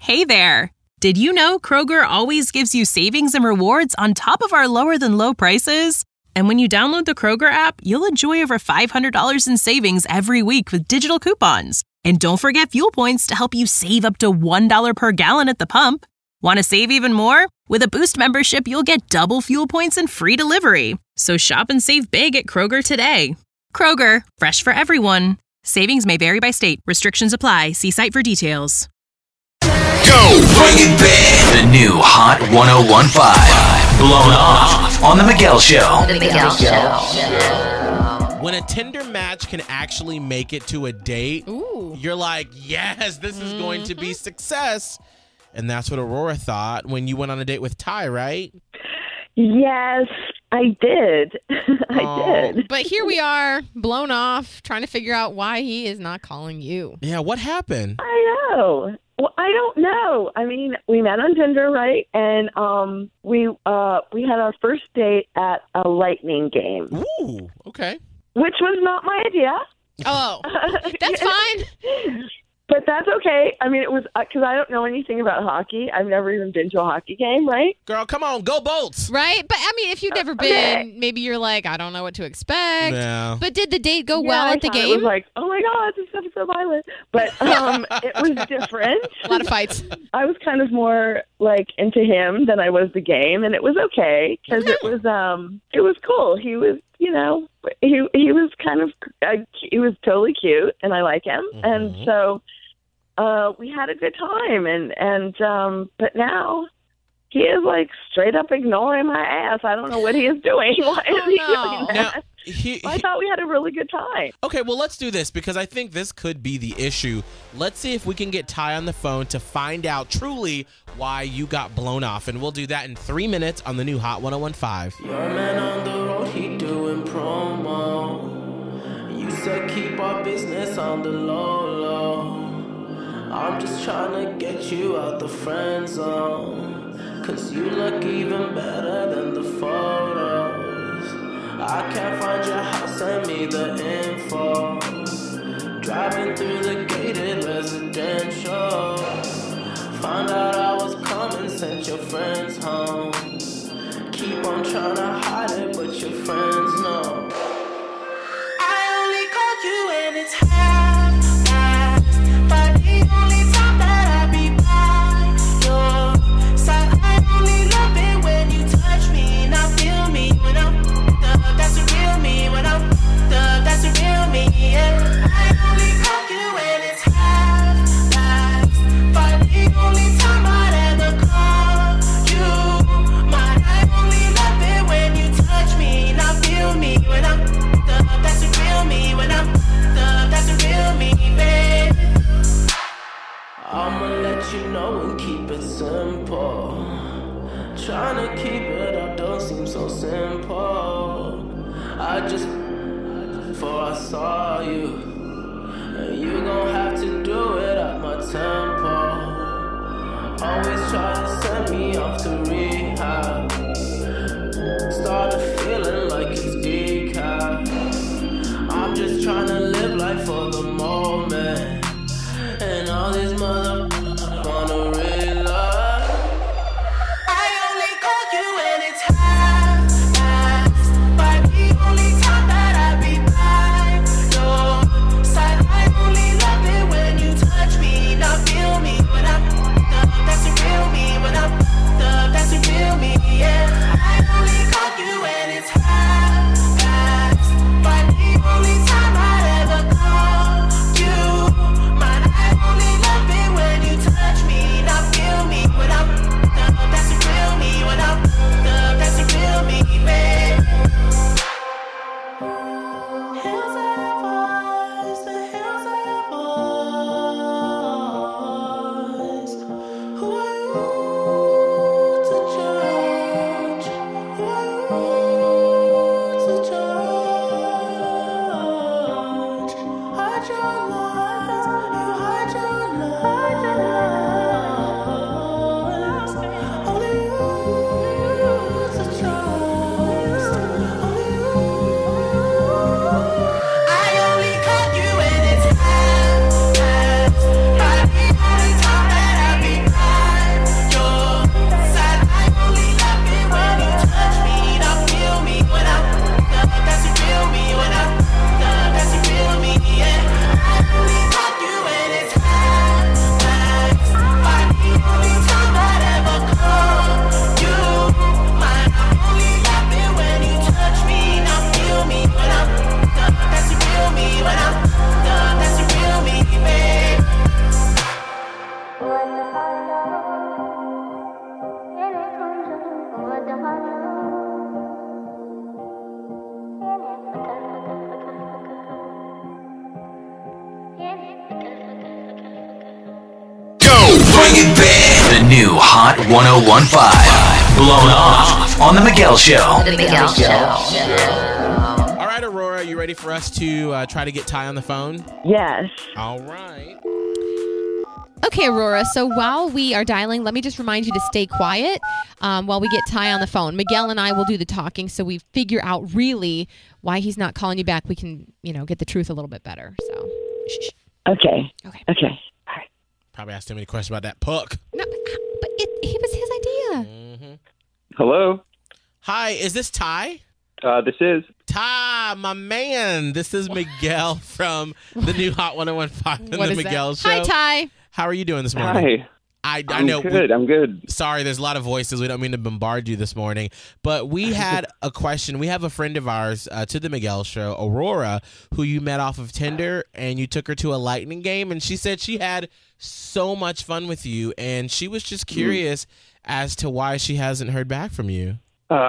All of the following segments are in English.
Hey there! Did you know Kroger always gives you savings and rewards on top of our lower-than-low prices? And when you download the Kroger app, you'll enjoy over $500 in savings every week with digital coupons. And don't forget fuel points to help you save up to $1 per gallon at the pump. Want to save even more? With a Boost membership, you'll get double fuel points and free delivery. So shop and save big at Kroger today. Kroger, fresh for everyone. Savings may vary by state. Restrictions apply. See site for details. Go! Bring it back! The new Hot 101.5. Blown Off on The Miguel Show. The Miguel Show. When a Tinder match can actually make it to a date, you're like, yes, this is going to be success. And that's what Aurora thought when you went on a date with Ty, right? Yes, I did. I did. But here we are, blown off, trying to figure out why he is not calling you. Yeah, what happened? I know. Well, I don't know. I mean, we met on Tinder, right? And we had our first date at a Lightning game. Ooh, okay. Which was not my idea. Oh, that's fine. But that's okay. I mean, it was because I don't know anything about hockey. I've never even been to a hockey game, right? Girl, come on, go Bolts. Right? But, I mean, if you've never been, maybe you're like, I don't know what to expect. Yeah. But did the date go well at the game? It was like, oh, my God, this stuff is so violent. But it was different. A lot of fights. I was kind of more, like, into him than I was the game, and it was okay because it was cool. He was, you know, he was kind of, he was totally cute, and I like him. Mm-hmm. And so we had a good time, and but now he is like straight up ignoring my ass. I don't know what he is doing. Why is he doing that? Now, I thought we had a really good time. Okay, well, let's do this because I think this could be the issue. Let's see if we can get Ty on the phone to find out truly why you got blown off. And we'll do that in 3 minutes on the new Hot 101.5. Your man on the road, he doing promo. You said keep our business on the low. I'm just trying to get you out the friend zone. Cause you look even better than the photos. I can't find your house, send me the info. Driving through the gated residential. Found out I was coming, sent your friends home. Keep on trying to hide it, but your friends know. I only called you when it's half-assed. But the only time that I be by your side, I only love it when you touch me. Now feel me when I'm that's the real me. When I'm that's the real me, yeah. I only call you when it's half-assed. But the only time I'd ever call you mine, I only love it when you touch me. Now feel me when I'm that's the real me. When I'm that's the real me, babe. I'ma let you know and keep it simple. Trying to keep it up don't seem so simple. I just before I saw you, and you gon' have to do it at my tempo. Always try to send me off to rehab. Started feeling like it's decaf. I'm just trying to live life for the moment. And all these motherfuckers wanna realize I only call you when it's half-assed. But the only time that I be by your side, I only love it when you touch me. Now feel me when I'm that's the real me. When I'm that's the real new Hot 101.5. Blown Off on The Miguel Show. The Miguel Show. All right, Aurora, you ready for us to try to get Ty on the phone? Yes. All right. Okay, Aurora, so while we are dialing, let me just remind you to stay quiet while we get Ty on the phone. Miguel and I will do the talking so we figure out really why he's not calling you back. We can, get the truth a little bit better. So, shh. Okay. Okay. Okay. All right. Probably asked him any questions about that puck. No, but it was his idea. Mm-hmm. Hello. Hi, is this Ty? This is. Ty, my man. This is Miguel from the new Hot 101.5 and What the is Miguel that? Show. Hi, Ty. How are you doing this morning? Hi. I I'm know. good. I'm good. Sorry, there's a lot of voices. We don't mean to bombard you this morning, but we had a question. We have a friend of ours to the Miguel Show, Aurora, who you met off of Tinder, and you took her to a lightning game, and she said she had so much fun with you, and she was just curious as to why she hasn't heard back from you.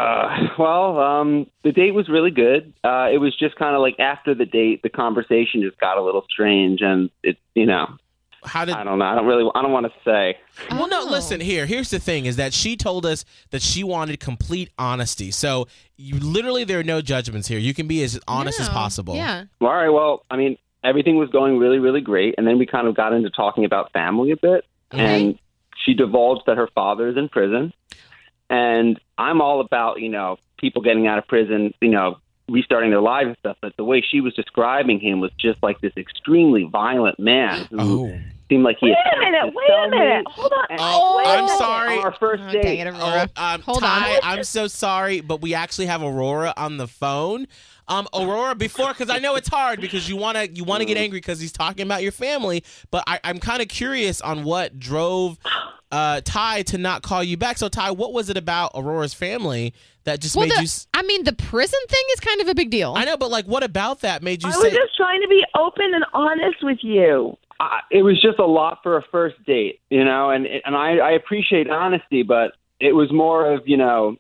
The date was really good. It was just kind of like after the date, the conversation just got a little strange, and How did? I don't know. I don't want to say. Well, no, listen, here's the thing is that she told us that she wanted complete honesty. So there are no judgments here. You can be as honest as possible. Yeah. All right. Well, I mean, everything was going really, really great. And then we kind of got into talking about family a bit. Okay. And she divulged that her father is in prison. And I'm all about, people getting out of prison, restarting their lives and stuff. But the way she was describing him was just like this extremely violent man who seemed like he Wait a minute. Hold on. I'm sorry. On our first Oh, date. dang it, Aurora. Hold Ty, on. I'm so sorry, but we actually have Aurora on the phone. Aurora, because I know it's hard because you want to get angry because he's talking about your family, but I'm kind of curious on what drove Ty to not call you back. So Ty, what was it about Aurora's family that just made you? I mean, the prison thing is kind of a big deal. I know, but what about that made you I say? was just trying to be open and honest with you. It was just a lot for a first date, and I appreciate honesty, but it was more of,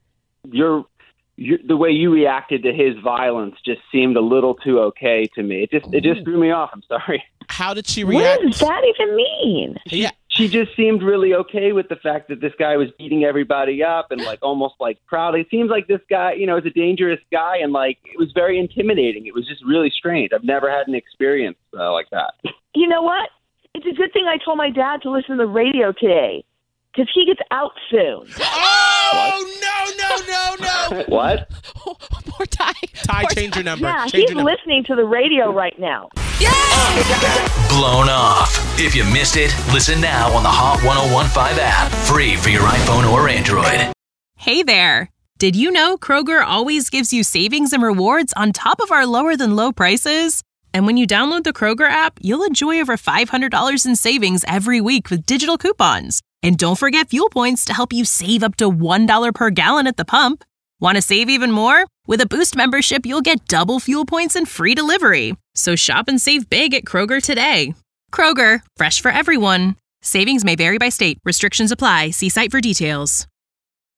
the way you reacted to his violence just seemed a little too okay to me. It just threw me off. I'm sorry. How did she react? What does that even mean? Yeah. She just seemed really okay with the fact that this guy was beating everybody up and almost proud. It seems like this guy, is a dangerous guy, and it was very intimidating. It was just really strange. I've never had an experience like that. You know what? It's a good thing I told my dad to listen to the radio today because he gets out soon. Oh, no. What? Oh, poor Ty. Ty, change your number. Yeah, Change he's your number. listening to the radio right now. Blown Off. If you missed it, listen now on the Hot 101.5 app. Free for your iPhone or Android. Hey there. Did you know Kroger always gives you savings and rewards on top of our lower than low prices? And when you download the Kroger app, you'll enjoy over $500 in savings every week with digital coupons. And don't forget fuel points to help you save up to $1 per gallon at the pump. Want to save even more? With a Boost membership, you'll get double fuel points and free delivery. So shop and save big at Kroger today. Kroger, fresh for everyone. Savings may vary by state. Restrictions apply. See site for details.